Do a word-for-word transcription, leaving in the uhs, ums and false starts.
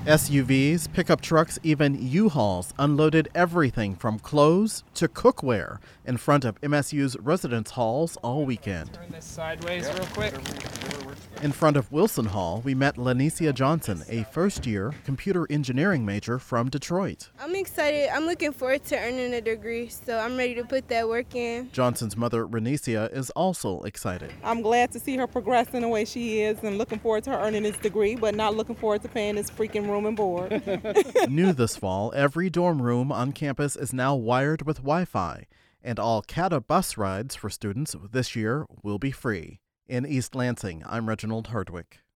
S U Vs, pickup trucks, even U-Hauls unloaded everything from clothes to cookware in front of M S U's residence halls all weekend. Turn this sideways real quick. In front of Wilson Hall, we met Lanicia Johnson, a first-year computer engineering major from Detroit. I'm excited. I'm looking forward to earning a degree, so I'm ready to put that work in. Johnson's mother, Renicia, is also excited. I'm glad to see her progressing the way she is and looking forward to her earning this degree, but not looking forward to paying this freaking room and board. New this fall, every dorm room on campus is now wired with Wi-Fi, and all CATA bus rides for students this year will be free. In East Lansing, I'm Reginald Hardwick.